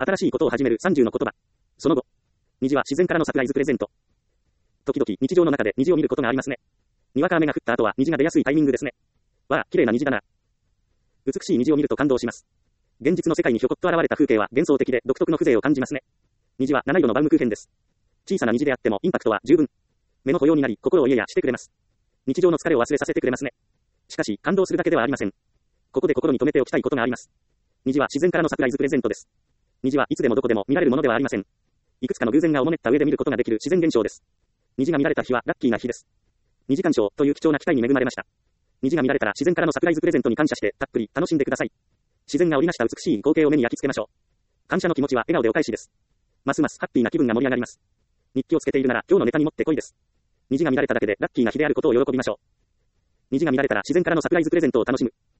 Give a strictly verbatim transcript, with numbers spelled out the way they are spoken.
新しいことを始めるさんじゅうの言葉。その後。虹は自然からのサプライズプレゼント。時々日常の中で虹を見ることがありますね。にわか雨が降った後は虹が出やすいタイミングですね。わあ、綺麗な虹だな。美しい虹を見ると感動します。現実の世界にひょこっと現れた風景は幻想的で独特の風情を感じますね。虹は七色のバウムクーヘンです。小さな虹であってもインパクトは十分。目の保養になり心を癒やしてくれます。日常の疲れを忘れさせてくれますね。しかし感動するだけではありません。ここで心に留めておきたいことがあります。虹は自然からのサプライズプレゼントです。虹はいつでもどこでも見られるものではありません。いくつかの偶然がおもねった上で見ることができる自然現象です。虹が見られた日はラッキーな日です。虹鑑賞という貴重な機会に恵まれました。虹が見られたら自然からのサプライズプレゼントに感謝してたっぷり楽しんでください。自然が織りなした美しい光景を目に焼き付けましょう。感謝の気持ちは笑顔でお返しです。ますますハッピーな気分が盛り上がります。日記をつけているなら今日のネタにもってこいです。虹が見られただけでラッキーな日であることを喜びましょう。虹が見られたら自然からのサプライズプレゼントを楽しむ。